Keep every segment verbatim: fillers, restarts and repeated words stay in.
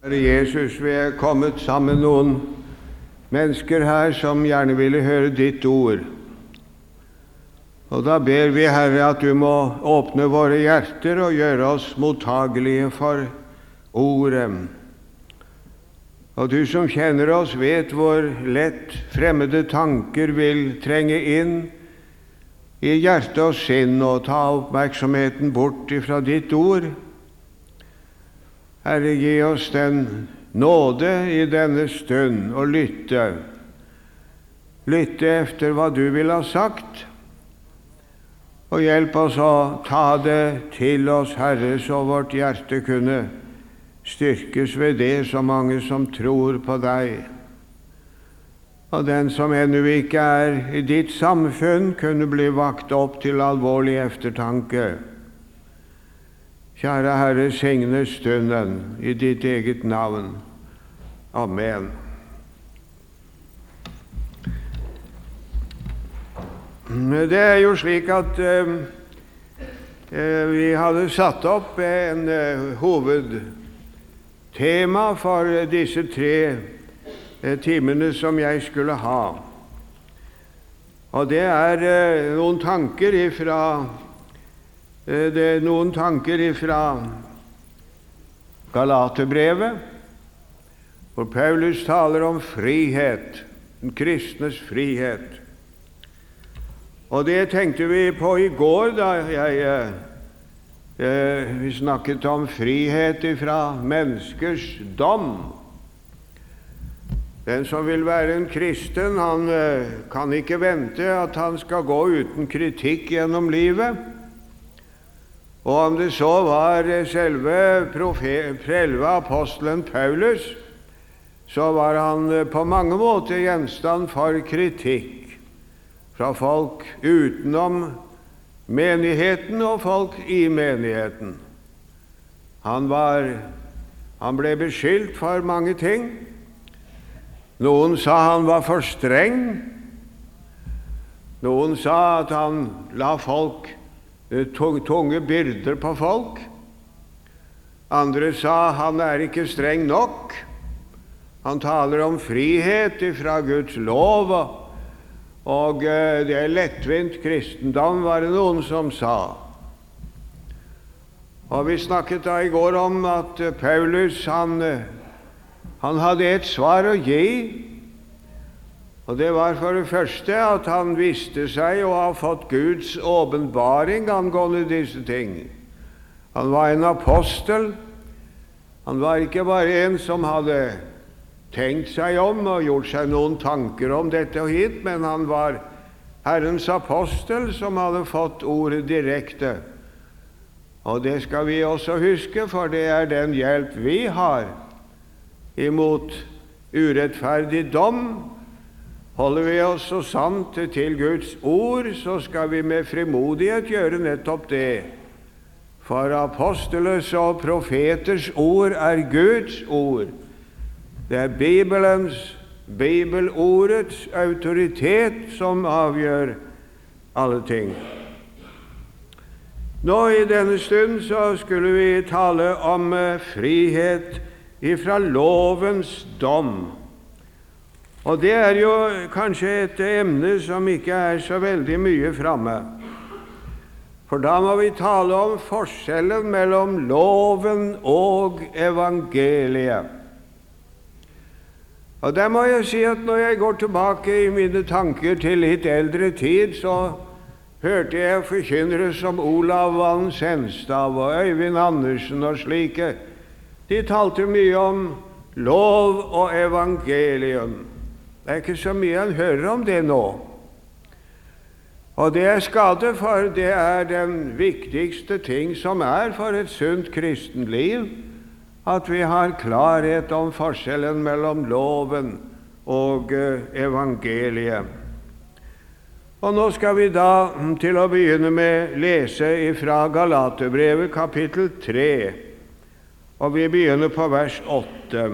Herre Jesus, vi er kommet sammen noen mennesker her som gjerne ville høre ditt ord. Og da ber vi, Herre, at du må åpne våre hjerter og gjøre oss mottagelige for ordet. Og du som kjenner oss vet hvor lett fremmede tanker vil trenge inn i hjerte og sinn og ta oppmerksomheten bort ifra ditt ord. Herre, gi oss den nåde i denne stund og lytte. Lytte efter hva du vil ha sagt, og hjelp oss å ta det til oss, Herre, så vårt hjerte kunne styrkes ved det, så mange som tror på deg. Og den som ennå ikke er i ditt samfunn, kunne bli vakt opp til alvorlig eftertanke. Kjære Herre, signe stunden i ditt eget navn. Amen. Det er jo slik at eh, vi hadde satt opp en eh, hovedtema for disse tre eh, timene som jeg skulle ha. Og det er eh, noen tanker ifra Det er noen tanker ifra Galaterbrevet, hvor Paulus taler om frihet, den kristnes frihet. Og det tenkte vi på i går, da jeg, eh, vi snakket om frihet ifra menneskers dom. Den som vil være en kristen, han eh, kan ikke vente at han skal gå uten kritikk gjennom livet. Og om det så var selve, profet, selve apostelen Paulus, så var han på mange måter gjenstand for kritikk fra folk utenom menigheten og folk i menigheten. Han, var, han ble beskyldt for mange ting. Noen sa han var for streng. Noen sa at han la folk tunge byrder på folk. Andre sa han er ikke streng nok. Han taler om frihet ifra Guds lov, og det er lettvint kristendom, var det noen som sa. Og vi snakket da i går om at Paulus, han, han hadde et svar å gi. Og det var for det første at han visste seg å ha fått Guds åpenbaring angående disse ting. Han var en apostel. Han var ikke bare en som hadde tenkt seg om og gjort seg noen tanker om dette og hit, men han var Herrens apostel som hadde fått ordet direkte. Og det skal vi også huske, for det er den hjelp vi har imot urettferdig dom. Holder vi oss så sant til Guds ord, så skal vi med frimodighet gjøre nettopp det. For apostelers og profeters ord er Guds ord. Det er Bibelens, bibelordets autoritet som avgjør alle ting. Nå i denne stund så skulle vi tale om frihet ifra lovens dom. Og det er jo kanskje et emne som ikke er så veldig mye framme. For da må vi tale om forskjellen mellom loven og evangeliet. Og der må jeg si at når jeg går tilbake i mine tanker til litt eldre tid, så hørte jeg forkynnere som Olav Vann Senstav og Øyvind Andersen og slike. De talte mye om lov og evangelium. Det er ikke så mye han hører om det nå. Og det er skade, for det er den viktigste ting som er for et sunt kristenliv, at vi har klarhet om forskjellen mellom loven og evangeliet. Og nå skal vi da til å begynne med lese ifra Galaterbrevet kapittel tre, og vi begynner på vers åtte.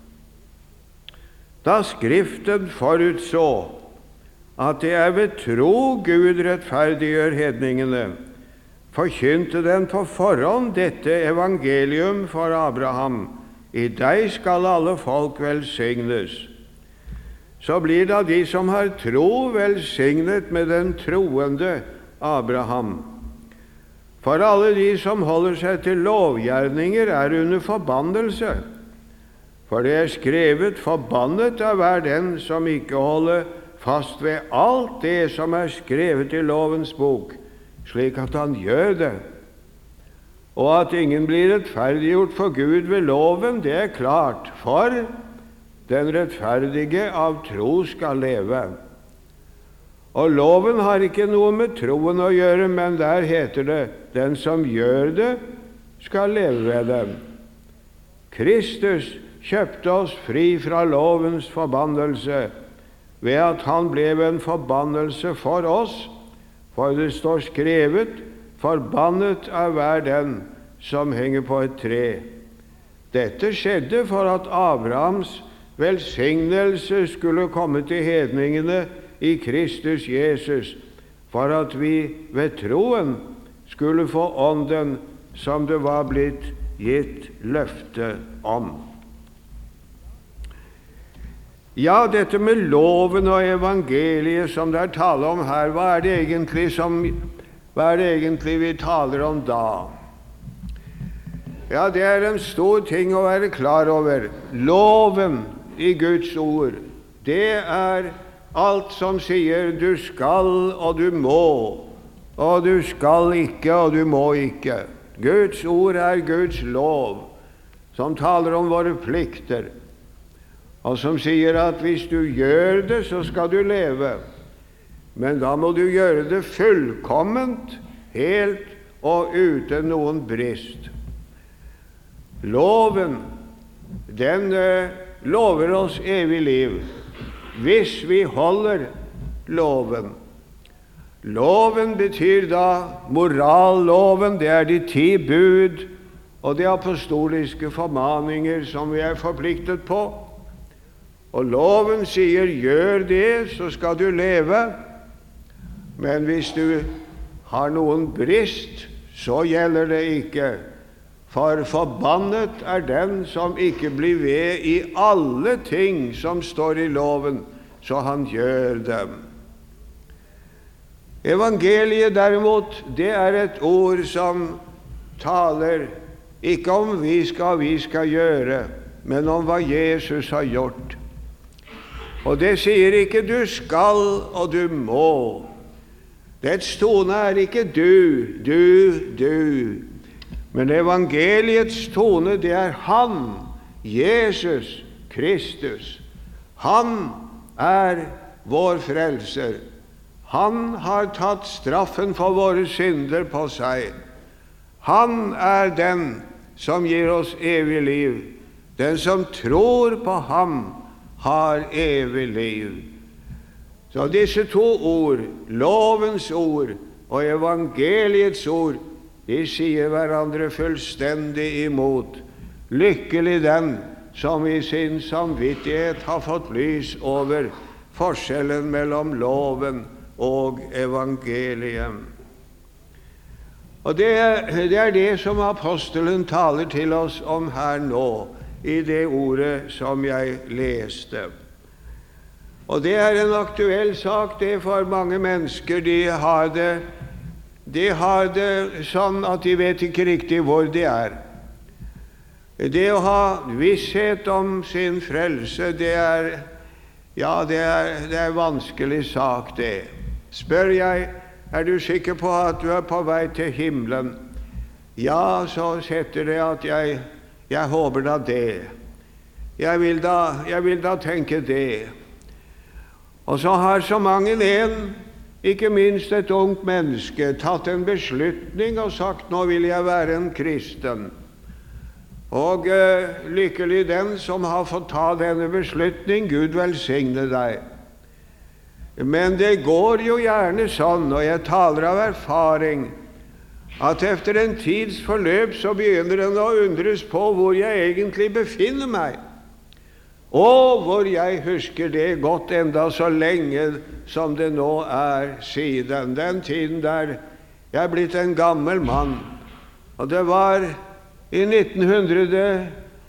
Da Skriften forutså at det er ved tro Gud rettferdiggjør hedningene, forkynte den på forhånd dette evangelium for Abraham I deg skal alle folk velsignes. Så blir da de som har tro velsignet med den troende Abraham. For alle de som holder seg til lovgjerninger er under forbannelse. For det er skrevet, forbannet er hver den som ikke holder fast ved alt det som er skrevet i lovens bok, slik at han gjør det. Og at ingen blir rettferdiggjort for Gud ved loven, det er klart, for den rettferdige av tro skal leve. Og loven har ikke noe med troen å gjøre, men der heter det, den som gjør det, skal leve ved dem. Kristus kjøpte oss fri fra lovens forbannelse, ved at han ble en forbannelse for oss, for det står skrevet, forbannet er hver den som henger på et tre. Dette skjedde for at Abrahams velsignelse skulle komme til hedningene i Kristus Jesus, for at vi ved troen skulle få ånden som det var blitt gitt løfte om. Ja, dette med loven og evangeliet som det er tale om her, hva er det egentlig, som, hva er det egentlig vi taler om da? Ja, det er en stor ting å være klar over. Loven i Guds ord, det er alt som sier du skal og du må, og du skal ikke og du må ikke. Guds ord er Guds lov, som taler om våre plikter, og som sier at hvis du gjør det, så skal du leve. Men da må du gjøre det fullkomment, helt og uten noen brist. Loven, den eh, lover oss evig liv, hvis vi holder loven. Loven betyr da moralloven, det er de ti bud og de apostoliske formaninger som vi er forpliktet på. Og loven sier, gjør det, så skal du leve. Men hvis du har noen brist, så gjelder det ikke. For forbannet er den som ikke blir ved i alle ting som står i loven, så han gjør dem. Evangeliet derimot, det er et ord som taler ikke om vi skal, vi skal gjøre, men om hva Jesus har gjort. Og det sier ikke du skal og du må. Dets tone er ikke du, du, du. Men evangeliets tone, det er han, Jesus Kristus. Han er vår frelser. Han har tatt straffen for våre synder på seg. Han er den som gir oss evig liv. Den som tror på ham, har evig liv. Så disse to ord, lovens ord og evangeliets ord, de sier hverandre fullstendig imot. Lykkelig den som i sin samvittighet har fått lys over forskjellen mellom loven og evangeliet. Og det, det er det som apostelen taler til oss om her nå, i det ordet som jeg leste. Og det er en aktuell sak, det for mange mennesker. De har det, de har det sånn at de vet ikke riktig hvor de er. Det å ha visshet om sin frelse, det er, ja, det er, det er vanskelig sak, det. Spør jeg, er du sikker på at du er på vei til himmelen? Ja, så setter det at jeg, jeg håper da det. Jeg vil da, jeg vil da tenke det. Og så har så mange en, ikke minst et ungt menneske, tatt en beslutning og sagt, nå vil jeg være en kristen. Og uh, lykkelig den som har fått ta denne beslutning, Gud velsigne deg. Men det går jo gjerne sånn, og jeg taler av erfaring, at efter en tids forløp så begynner en å undres på hvor jeg egentlig befinner meg. Og hvor jeg husker det godt enda så lenge som det nå er siden. Den tiden der jeg er blitt en gammel mann. Og det var i nitten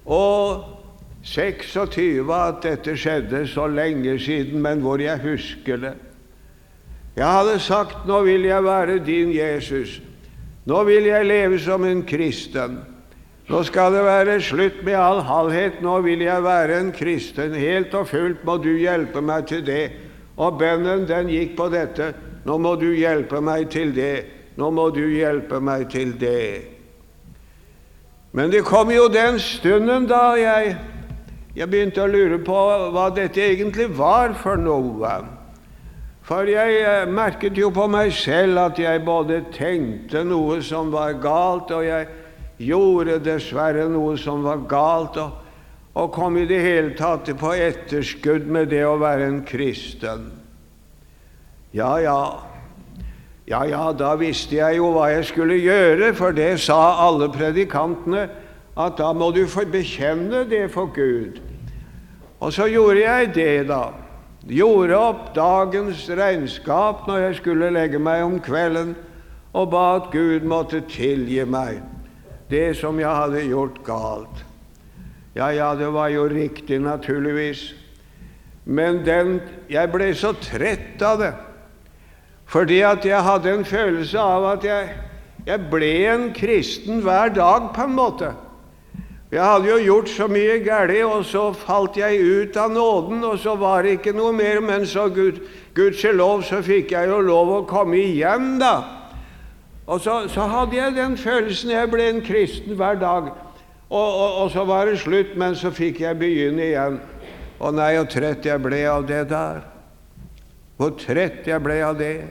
og seksogtyve at dette skjedde så lenge siden, men hvor jeg husker det. Jeg hadde sagt, nå vil jeg være din Jesus. Nå vil jeg leve som en kristen. Nå skal det være slutt med all halvhet. Nå vil jeg være en kristen. Helt og fullt må du hjelpe meg til det. Og bønnen, den gikk på dette. Nå må du hjelpe meg til det. Nå må du hjelpe meg til det. Men det kom jo den stunden da jeg, jeg begynte å lure på hva dette egentlig var for noe. For jeg merket jo på meg selv at jeg både tenkte noe som var galt, og jeg gjorde dessverre noe som var galt, og, og kom i det hele tatt på etterskudd med det å være en kristen. Ja, ja, ja, ja, da visste jeg jo hva jeg skulle gjøre, for det sa alle predikantene, at da må du få bekjenne det for Gud. Og så gjorde jeg det da. Gjorde opp dagens regnskap når jeg skulle legge meg om kvelden, og ba at Gud måtte tilgi meg det som jeg hadde gjort galt. Ja, ja, det var jo riktig naturligvis, men den, jeg ble så trett av det, fordi at jeg hadde en følelse av at jeg, jeg ble en kristen hver dag på en måte. Jeg hadde jo gjort så mye galt, og så falt jeg ut av nåden, og så var det ikke noe mer, men så Gud, gudskjelov så fikk jeg jo lov å komme igjen da. Og så, så hadde jeg den følelsen, jeg ble en kristen hver dag, og, og, og så var det slutt, men så fikk jeg begynne igjen. Og nei, og trett jeg ble av det der. Hvor trett jeg ble av det.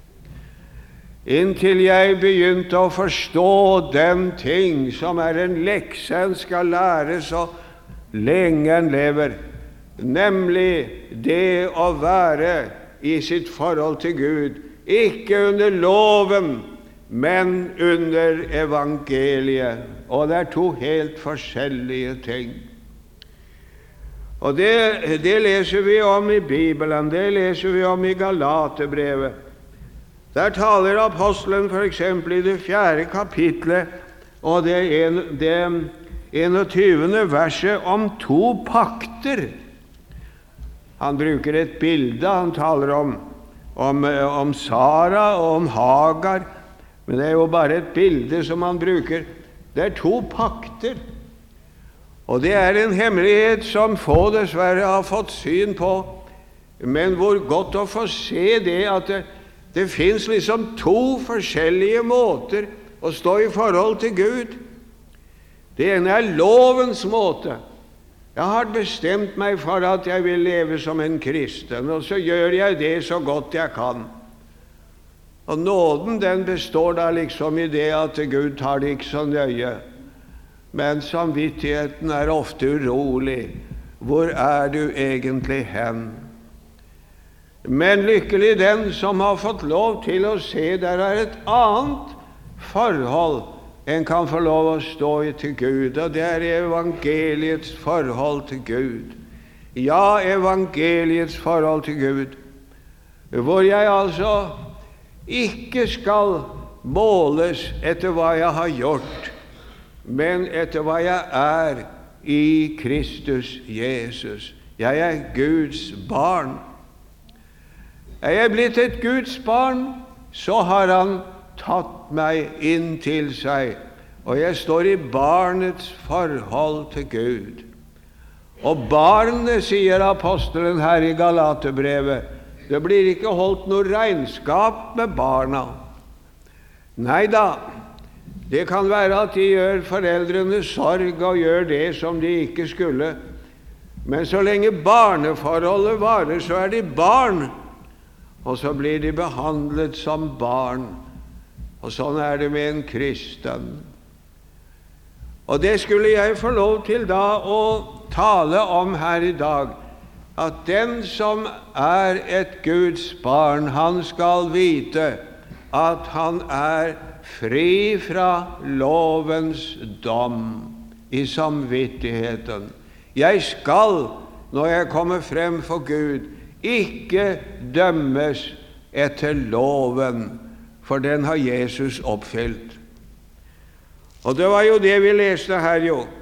Inntil jeg begynte å forstå den ting som er en lekse en skal lære så lenge en lever, nemlig det å være i sitt forhold til Gud, ikke under loven, men under evangeliet. Og det er to helt forskjellige ting. Og det, det leser vi om i Bibelen, det leser vi om i Galaterbrevet. Der taler apostelen for eksempel i det fjerde kapitlet, og det, en, det enogtyvende verset, om to pakter. Han bruker et bilde, han taler om, om, om Sara og om Hagar, men det er jo bare et bilde som han bruker. Det er to pakter, og det er en hemmelighet som få dessverre har fått syn på, men hvor godt å få se det at det Det finnes liksom to forskjellige måter å stå i forhold til Gud. Det ene er lovens måte. Jeg har bestemt meg for at jeg vil leve som en kristen, og så gjør jeg det så godt jeg kan. Og nåden, den består da liksom i det at Gud tar det ikke så nøye. Men samvittigheten er ofte urolig. Hvor er du egentlig hen? Men lykkelig den som har fått lov til å se der er et annet forhold en kan få lov å stå i til Gud, og det er evangeliets forhold til Gud. Ja, evangeliets forhold til Gud, hvor jeg altså ikke skal måles etter hva jeg har gjort, men etter hva jeg er i Kristus Jesus. Jeg er Guds barn. Er jeg blitt et Guds barn, så har han tatt meg inn til seg, og jeg står i barnets forhold til Gud. Og barnet, sier apostelen her i Galaterbrevet, det blir ikke holdt noe regnskap med barna. Nei da, det kan være at de gjør foreldrene sorg og gjør det som de ikke skulle, men så lenge barneforholdet varer, så er de barn, og så blir de behandlet som barn. Og sånn er det med en kristen. Og det skulle jeg få lov til da å tale om her i dag, at den som er et Guds barn, han skal vite at han er fri fra lovens dom i samvittigheten. Jeg skal, når jeg kommer frem for Gud, ikke dømmes etter loven, for den har Jesus oppfylt. Og det var jo det vi leste her jo.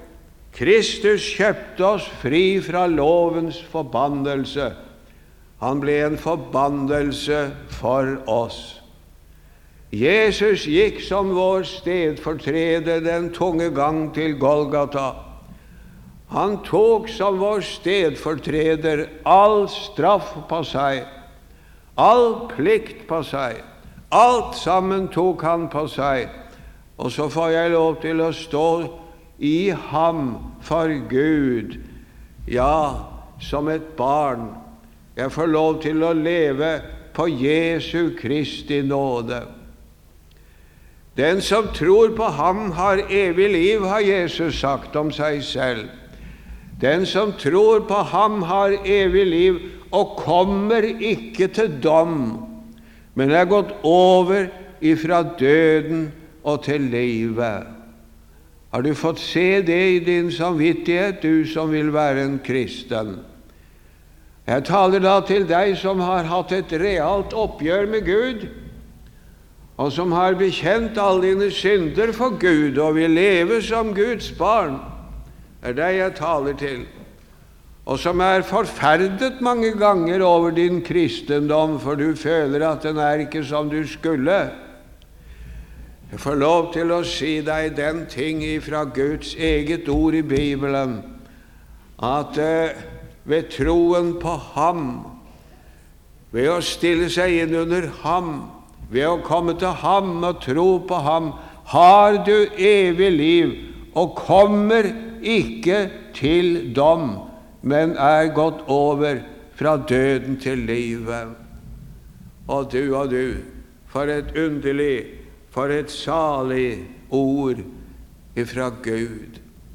Kristus kjøpte oss fri fra lovens forbannelse. Han ble en forbannelse for oss. Jesus gikk som vår stedfortreder den tunge gang til Golgata. Han tok som vår stedfortreder all straff på seg, all plikt på seg, alt sammen tok han på seg. Og så får jeg lov til å stå i ham for Gud, ja, som et barn. Jeg får lov til å leve på Jesu Kristi nåde. Den som tror på ham har evig liv, har Jesus sagt om seg selv. Den som tror på ham har evig liv og kommer ikke til dom, men er gått over ifra døden og til livet. Har du fått se det i din samvittighet, du som vil være en kristen? Jeg taler da til deg som har hatt et realt oppgjør med Gud, og som har bekjent alle dine synder for Gud og vil leve som Guds barn. Det er deg jeg taler til, og som er forferdet mange ganger over din kristendom, for du føler at den er ikke som du skulle. Jeg får lov til å si deg den ting fra Guds eget ord i Bibelen, at eh, ved troen på ham, ved å stille seg inn under ham, ved å komme til ham og tro på ham, har du evig liv og kommer ikke til dom, men er gått over fra døden til livet. Og du og du, for et underlig, for et salig ord ifra Gud.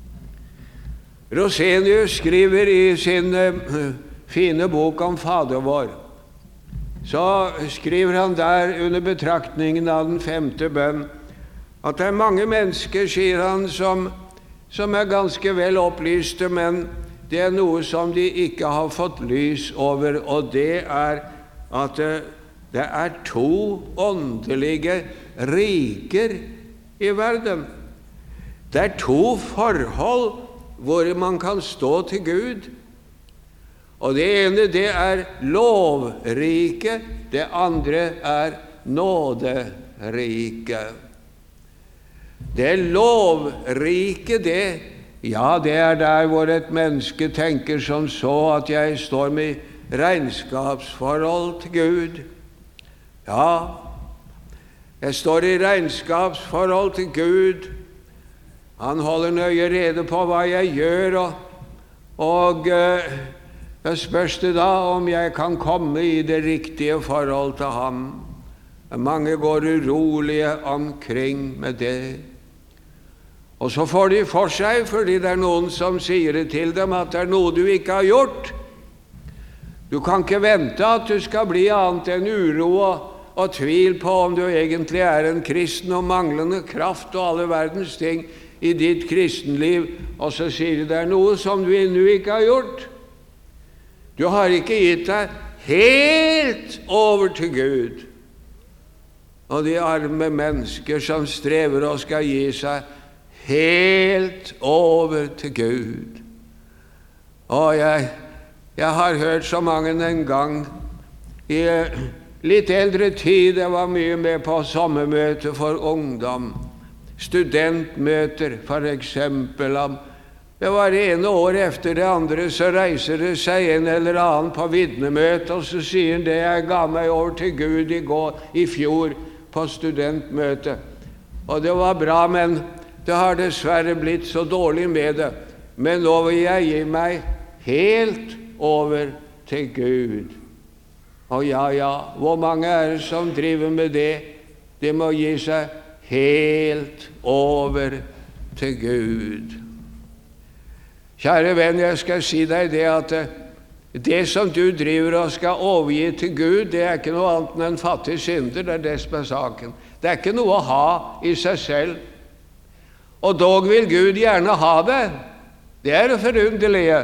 Rosenius skriver i sin uh, fine bok om Fader vår, så skriver han der under betraktningen av den femte bønn, at det er mange mennesker, sier han, som som er ganske vel opplyste, men det er noe som de ikke har fått lys over, og det er at det er to åndelige riker i verden. Det er to forhold hvor man kan stå til Gud, og det ene det er lovrike, det andre er nåderike. Det lovrike, det, ja, det er der hvor et menneske tenker som så, at jeg står med regnskapsforhold til Gud. Ja, jeg står i regnskapsforhold til Gud. Han holder nøye rede på hva jeg gjør, og, og uh, jeg spørs det da om jeg kan komme i det riktige forhold til ham. Mange går urolige omkring med det. Og så får de for seg, fordi det er noen som sier det til dem, at det er noe du ikke har gjort. Du kan ikke vente at du skal bli annet enn uro og, og tvil på om du egentlig er en kristen, og manglende kraft og alle verdens ting i ditt kristenliv, og så sier de det er noe som du ennå ikke har gjort. Du har ikke gitt deg helt over til Gud. Og de arme mennesker som strever og skal gi seg helt over til Gud. Og jeg, jeg har hørt så mange en gang i litt eldre tid. Jeg var mye med på sommermøter for ungdom, studentmøter for eksempel. Det var det ene år efter det andre, så reiser det seg en eller annen på vitnemøte, og så sier han det, jeg ga meg over til Gud i går, i fjor, på studentmøte. Og det var bra, men det har dessverre blitt så dårlig med det. Men nå vil jeg gi meg helt over til Gud. Og ja, ja, hvor mange er det som driver med det? De må gi seg helt over til Gud. Kjære venn, jeg skal si deg det at det som du driver og skal overgi til Gud, det er ikke noe annet enn en fattig synder, det er det som er saken. Det er ikke noe å ha i seg selv. Og dog vil Gud gjerne ha det. Det er det forunderlige.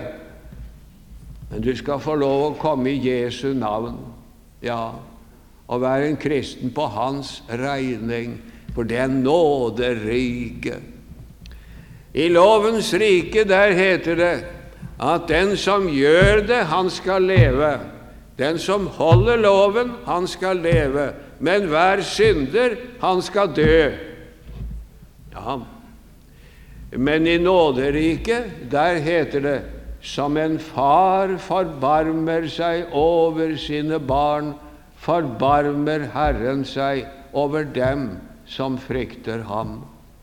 Men du skal få lov å komme i Jesu navn, ja, og være en kristen på hans regning, for det er nåderike. I lovens rike der heter det at den som gjør det, han skal leve. Den som holder loven, han skal leve. Men hver synder, han skal dø. Ja. Men i nåderiket, der heter det, som en far forbarmer seg over sine barn, forbarmer Herren seg over dem som frykter ham.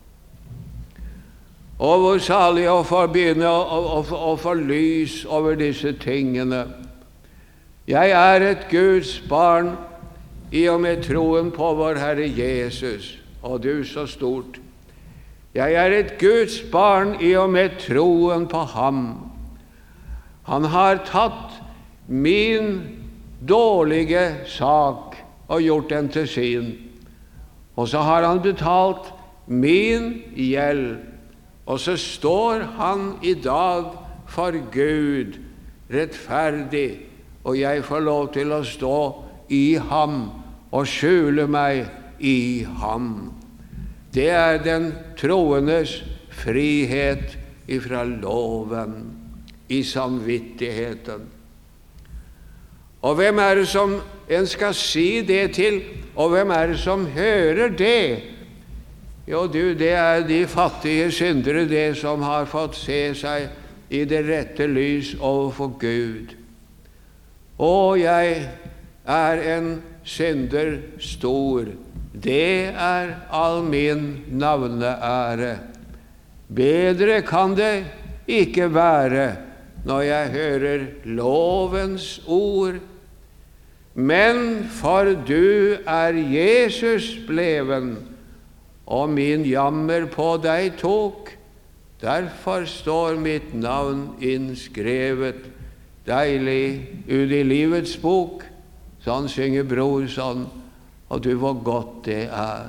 Og hvor salig å få begynne å, å, å få lys over disse tingene. Jeg er et Guds barn i og med troen på vår Herre Jesus, og du så stort. Jeg er et Guds barn i og med troen på ham. Han har tatt min dårlige sak og gjort den til sin. Og så har han betalt min gjeld. Og så står han i dag for Gud rettferdig, og jeg får lov til å stå i ham og skjule meg i ham. Det er den troendes frihet ifra loven, i samvittigheten. Og hvem er det som en skal si det til, og hvem er det som hører det? Jo, du, det er de fattige syndere, det som har fått se seg i det rette lys overfor Gud. Og jeg er en synder stor. Det er all min navneære. Bedre kan det ikke være når jeg hører lovens ord. Men for du er Jesus bleven, og min jammer på deg tok. Derfor står mitt navn innskrevet deilig ut i livets bok. Sånn synger Brorson, og du hvor godt det er.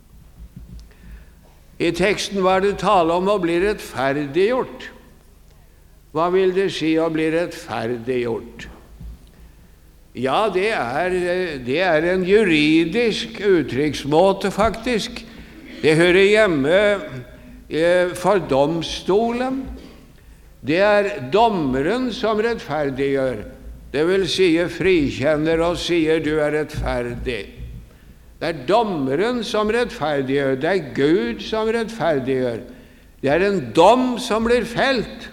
I teksten var det tale om å bli rettferdiggjort. Hva vil det si å bli rettferdiggjort? Ja, det er, det er en juridisk uttrykksmåte faktisk. Det hører hjemme for domstolen. Det er dommeren som rettferdiggjør. Det vil si frikjenner og sier du er rettferdig. Det er dommeren som rettferdiggjør. Det er Gud som rettferdiggjør. Det er en dom som blir felt.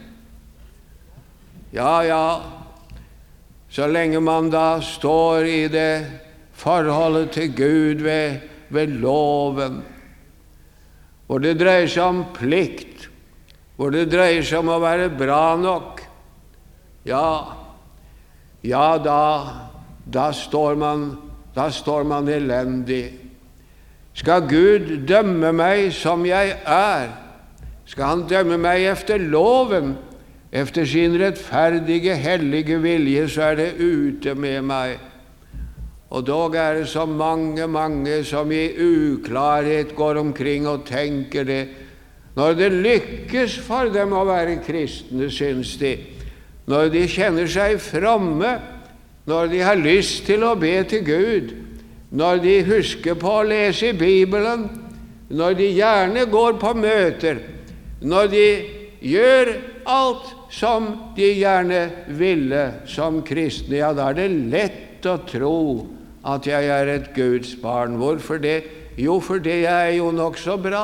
Ja, ja, så lenge man da står i det forholdet til Gud ved, ved loven, hvor det dreier seg om plikt, hvor det dreier seg om å være bra nok, ja, ja, da, da, står man, da står man elendig. Skal Gud dømme meg som jeg er? Skal han dømme meg efter loven, efter sin rettferdige, hellige vilje, så er det ute med meg. Og dog er det så mange, mange som i uklarhet går omkring og tenker det. Når det lykkes for dem å være kristne, synes de, når de kjenner seg fromme, når de har lyst til å be til Gud, når de husker på å lese i Bibelen, når de gjerne går på møter, når de gjør alt som de gjerne ville som kristne, ja, da er det lett å tro at jeg er et Guds barn. Hvorfor det? Jo, fordi jeg er jo nok så bra.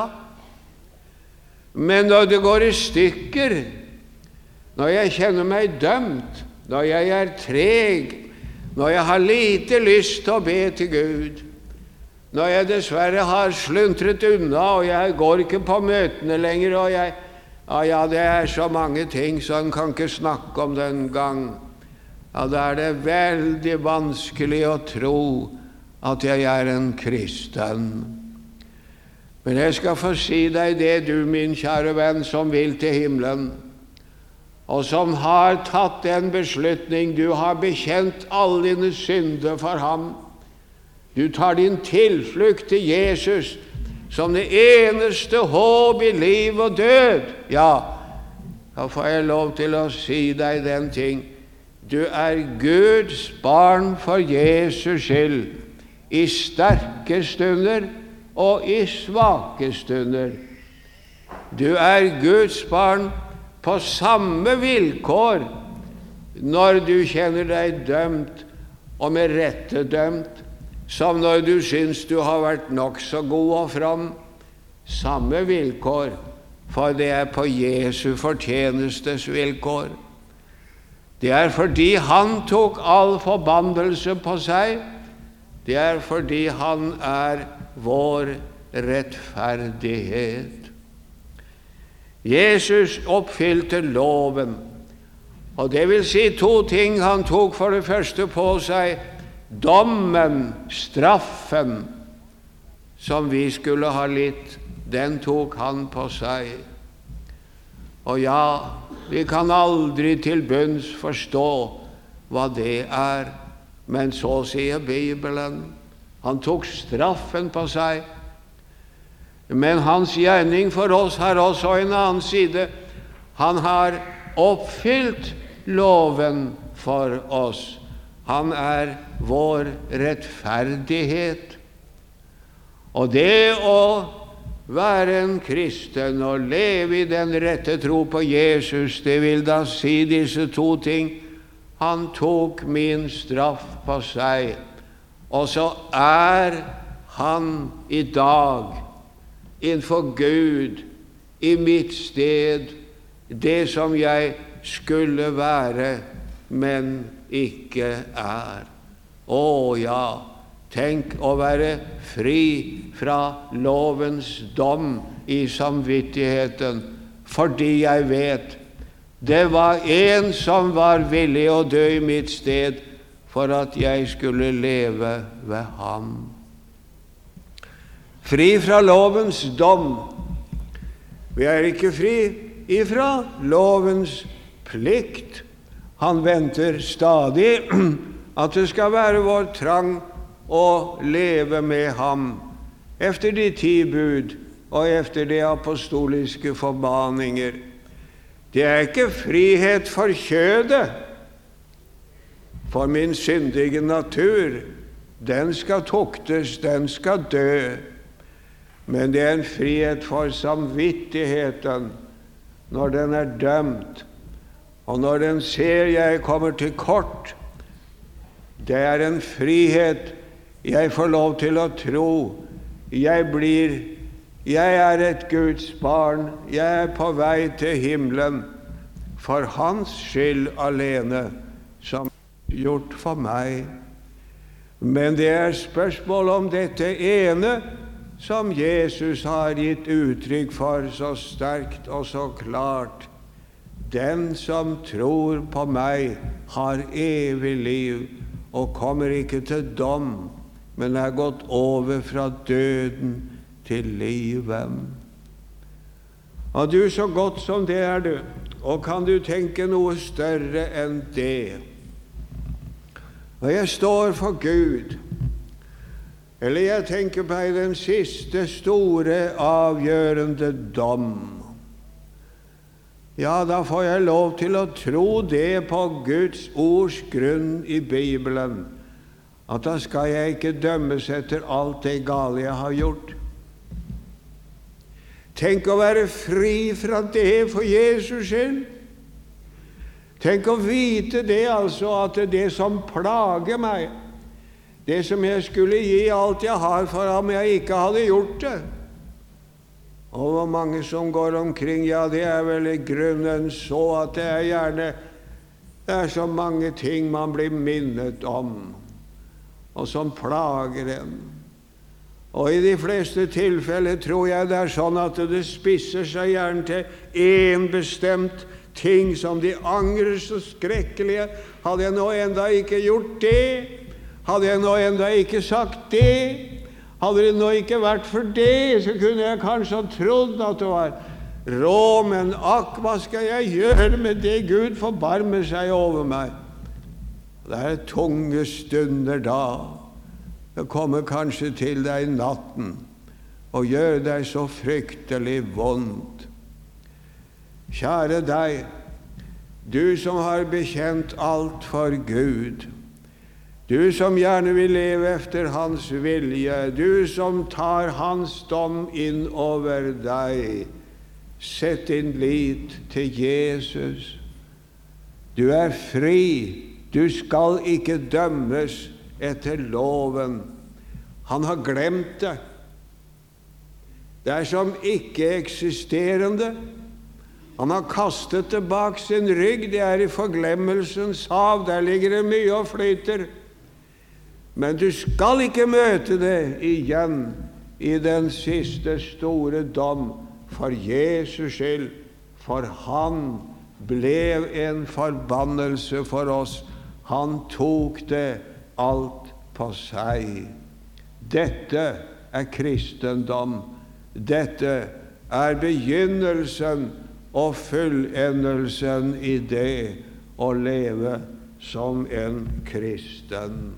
Men når det går i stykker, når jeg kjenner meg dømt, når jeg er treg, når jeg har lite lyst til å be til Gud, når jeg dessverre har sluntret unna, og jeg går ikke på møtene lenger, og jeg, ja, ja, det er så mange ting, så en kan ikke snakke om den gang. Ja, da er det veldig vanskelig å tro at jeg er en kristen. Men jeg skal få si deg det, du min kjære venn, som vil til himmelen, og som har tatt en beslutning. Du har bekjent alle dine synder for ham. Du tar din tilflukt til Jesus som det eneste håp i liv og død. Ja, da får jeg lov til å si deg den ting. Du er Guds barn for Jesus skyld, i sterke stunder og i svake stunder. Du er Guds barn på samme vilkår når du kjenner deg dømt, og med rette dømt, som når du syns du har vært nok så god og from. Samme vilkår, for det er på Jesu fortjenestes vilkår. Det er fordi han tok all forbannelse på seg. Det er fordi han er vår rettferdighet. Jesus oppfylte loven, og det vil si to ting. Han tok for det første på seg dommen, straffen, som vi skulle ha litt. Den tok han på seg. Og ja, vi kan aldri til bunns forstå hva det er, men så sier Bibelen. Han tok straffen på seg. Men hans gjerning for oss har også en annen side. Han har oppfylt loven for oss. Han er vår rettferdighet. Og det å være en kristen og leve i den rette tro på Jesus, det vil da si disse to ting. Han tok min straff på seg, og så er han i dag innenfor Gud i mitt sted det som jeg skulle være, men ikke er. Å ja, tenk å være fri fra lovens dom i samvittigheten, fordi jeg vet det var en som var villig å dø i mitt sted for at jeg skulle leve ved ham. Fri fra lovens dom. Vi er ikke fri ifra lovens plikt. Han venter stadig at det skal være vår trang å leve med ham efter de ti bud og efter de apostoliske formaninger. Det er ikke frihet for kjødet, for min syndige natur. Den skal tuktes, den skal dø. Men det er en frihet for samvittigheten når den er dømt, og når den ser jeg kommer til kort. Det er en frihet jeg får lov til å tro. Jeg blir, jeg er et Guds barn. Jeg er på vei til himmelen for hans skyld alene, som gjort for meg. Men det er spørsmål om dette ene som Jesus har gitt uttrykk for så sterkt og så klart. Den som tror på meg har evig liv og kommer ikke til dom, men er gått over fra døden til livet. Og du, så godt som det er du, og kan du tenke noe større enn det? Og jeg står for Gud, eller jeg tenker på den siste store avgjørende dom. Ja, da får jeg lov til å tro det på Guds ords grunn i Bibelen, at da skal jeg ikke dømmes etter alt det gale jeg har gjort. Tenk å være fri fra det for Jesus skyld. Tenk å vite det, altså, at det er det som plager meg, det som jeg skulle gi alt jeg har for ham, jeg ikke hadde gjort det. Og hvor mange som går omkring, ja, det er vel i grunnen så at det er gjerne, det er så mange ting man blir minnet om, og som plager en. Og i de fleste tilfeller tror jeg det er sånn at det spisser seg gjerne til en bestemt ting som de angrer så skrekkelige. Hadde jeg nå enda ikke gjort det? Hadde jeg nå enda ikke sagt det? Hadde det nå ikke vært for det, så kunne jeg kanskje ha trodd at det var rå, men akk, hva skal jeg gjøre med det? Gud forbarmer seg over meg. Det er tunge stunder da. Det kommer kanskje til deg natten og gjør deg så fryktelig vondt. Kjære deg, du som har bekjent alt for Gud, du som gjerne vil leve efter hans vilje, du som tar hans dom inn over deg. Sett din lit til Jesus. Du er fri. Du skal ikke dømmes etter loven. Han har glemt det. Det er som ikke-eksisterende. Han har kastet det bak sin rygg. Det er i forglemmelsens hav. Der ligger det mye og flyter. Men du skal ikke møte det igjen i den siste store dom for Jesus skyld, for han ble en forbannelse for oss. Han tok det alt på seg. Dette er kristendom. Dette er begynnelsen og fullendelsen i det å leve som en kristen.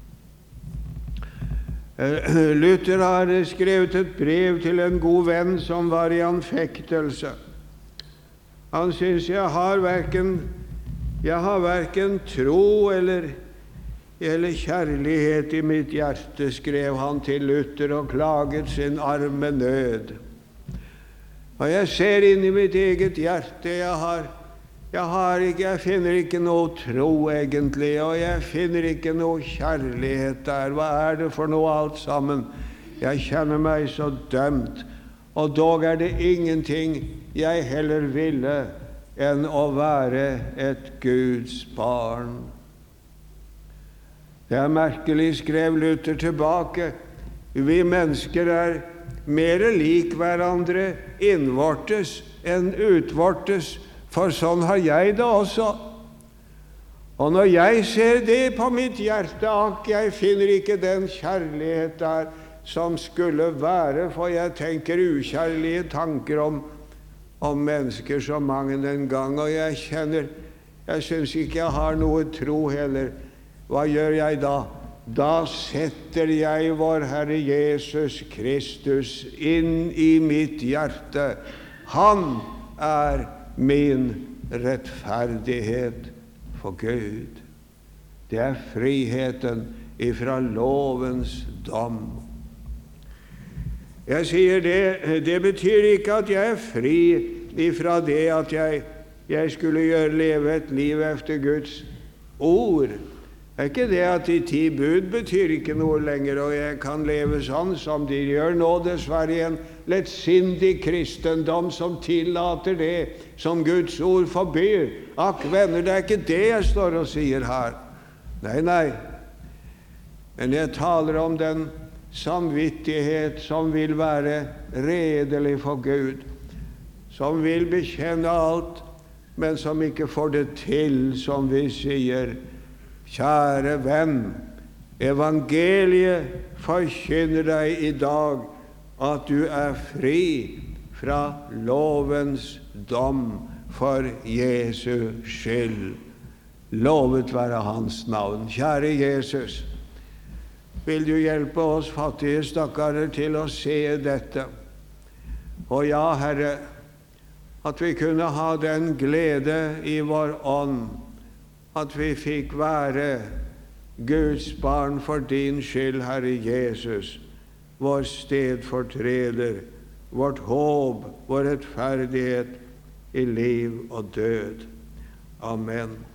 Luther har skrevet et brev til en god venn som var i anfektelse. Han synes jeg har hverken, jeg har hverken tro eller, eller kjærlighet i mitt hjerte, skrev han til Luther og klaget sin arme nød. Og jeg ser inn i mitt eget hjerte, jeg har, jeg har ikke, jeg finner ikke noe tro egentlig, og jeg finner ikke noe kjærlighet der. Hva er det for noe alt sammen? Jeg kjenner meg så dømt, og dog er det ingenting jeg heller ville enn å være et Guds barn. Det er merkelig, skrev Luther tilbake. Vi mennesker er mer lik hverandre innvortes enn utvortes, for sånn har jeg det også. Og når jeg ser det på mitt hjerte, akk, jeg finner ikke den kjærlighet der som skulle være, for jeg tenker ukjærlige tanker om, om mennesker så mange den gang, og jeg kjenner, jeg synes ikke jeg har noe tro heller. Hva gjør jeg da? Da setter jeg vår Herre Jesus Kristus inn i mitt hjerte. Han er min rettferdighet for Gud. Det er friheten ifra lovens dom. Jeg sier det, det betyr ikke at jeg er fri ifra det at jeg, jeg skulle gjøre, leve et liv efter Guds ord. Det er ikke det at de ti bud betyr ikke noe lenger, og jeg kan leve sånn som de gjør nå, dessverre i en lettsindig kristendom som tillater det som Guds ord forbyr. Akk, venner, det er ikke det jeg står og sier her. Nei, nei. Men jeg taler om den samvittighet som vil være redelig for Gud, som vil bekjenne alt, men som ikke får det til, som vi sier. Kjære venn, evangeliet forkynner deg i dag at du er fri fra lovens dom for Jesu skyld. Lovet være hans navn. Kjære Jesus, vil du hjelpe oss fattige stakkarer til å se dette? Og ja, Herre, at vi kunne ha den glede i vår ånd, at vi fikk være Guds barn for din skyld, Herre Jesus, vår stedfortreder, vårt håp, vår rettferdighet i liv og død. Amen.